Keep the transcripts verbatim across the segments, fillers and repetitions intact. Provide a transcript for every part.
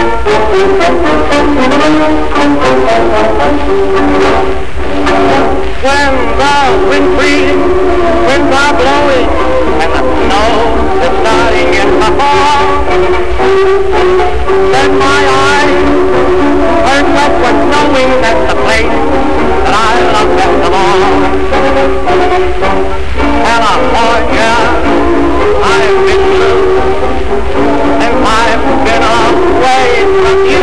When the wind freezing, winds are blowing, and the snow is starting in the fall, then my eyes perk up with knowing that's the place that I love best of all. California, I've been through, and I've been away from you.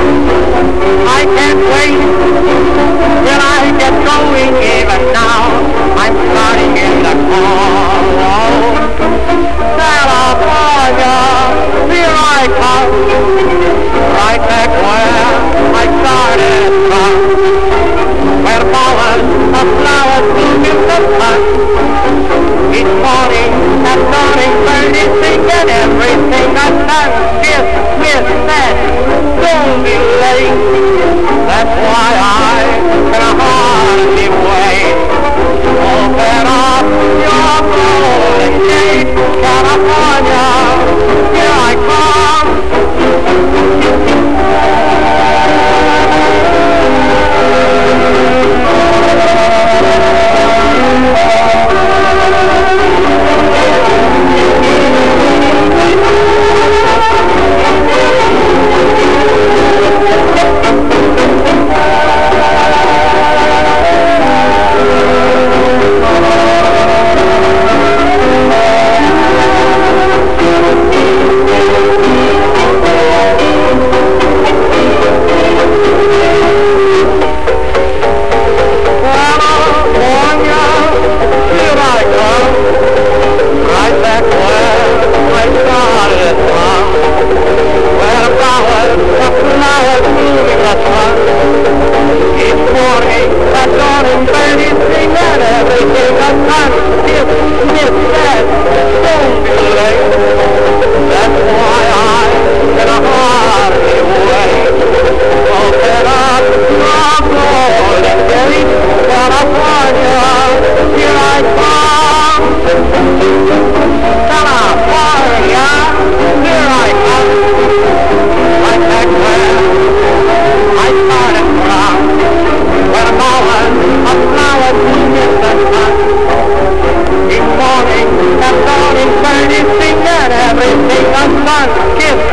I can't wait till I get going, even now I'm starting in the fall. California, here I come, right back where I started from, where flowers of flowers bloom in the sun. Each morning at dawning, birdies sing, and everything I've done is miss that. Don't be late. That's why I can hardly wait. Open up your golden gate, California, here I come. Each morning, that dawning birdies sing, and everything I've done, kiss